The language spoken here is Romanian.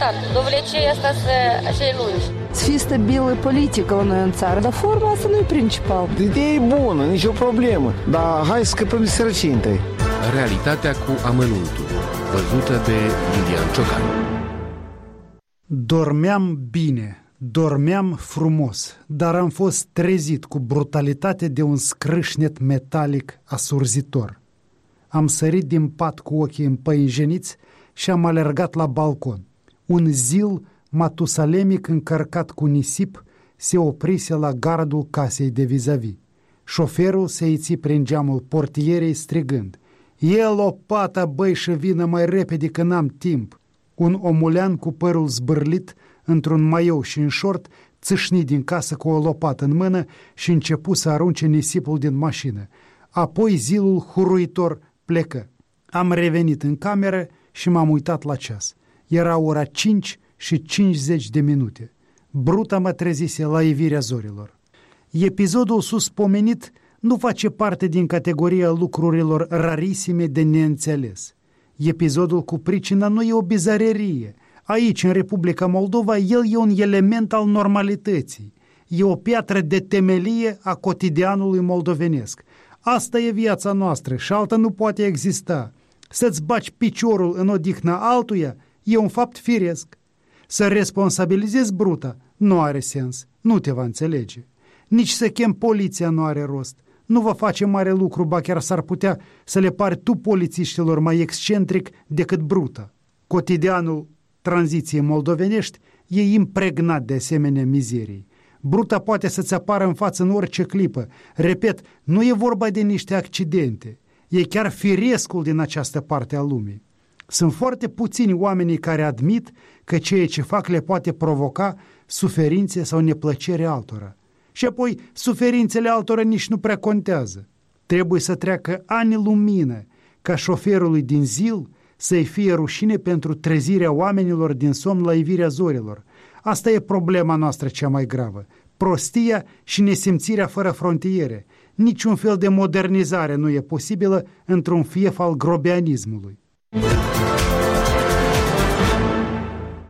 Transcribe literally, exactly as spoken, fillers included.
important. Dovlecei asta să așa lungi. Să fie stabilă politică la noi în țară, dar forma asta nu e principal. Ideea e bună, nicio problemă, dar hai să scăpăm de sărăcie întâi. Realitatea cu amănuntul, văzută de Lilian Ciocan. Dormeam bine, dormeam frumos, dar am fost trezit cu brutalitate de un scrâșnet metalic asurzitor. Am sărit din pat cu ochii împăinjeniți și am alergat la balcon. Un zil matusalemic încărcat cu nisip se oprise la gardul casei de vis-a-vis. Șoferul se iți prin geamul portierei strigând: "E lopata, băi, și vină mai repede că n-am timp." Un omulean cu părul zbârlit, într-un maiou și în șort, țâșni din casă cu o lopată în mână și începu să arunce nisipul din mașină. Apoi zilul huruitor plecă. Am revenit în cameră și m-am uitat la ceas. Era ora cinci și cincizeci de minute. Bruta mă trezise la ivirea zorilor. Episodul suspomenit nu face parte din categoria lucrurilor rarisime de neînțeles. Episodul cu pricina nu e o bizarerie. Aici, în Republica Moldova, el e un element al normalității. E o piatră de temelie a cotidianului moldovenesc. Asta e viața noastră și alta nu poate exista. Să-ți baci piciorul în odihna altuia e un fapt firesc. Să responsabilizezi bruta nu are sens, nu te va înțelege. Nici să chem poliția nu are rost. Nu va face mare lucru, ba chiar s-ar putea să le pari tu polițiștilor mai excentric decât bruta. Cotidianul tranziției moldovenești e impregnat de asemenea mizerii. Bruta poate să-ți apară în față în orice clipă. Repet, nu e vorba de niște accidente. E chiar firescul din această parte a lumii. Sunt foarte puțini oamenii care admit că ceea ce fac le poate provoca suferințe sau neplăcere altora. Și apoi, suferințele altora nici nu prea contează. Trebuie să treacă ani lumină ca șoferului din zil să-i fie rușine pentru trezirea oamenilor din somn la ivirea zorilor. Asta e problema noastră cea mai gravă. Prostia și nesimțirea fără frontiere. Niciun fel de modernizare nu e posibilă într-un fief al grobeanismului.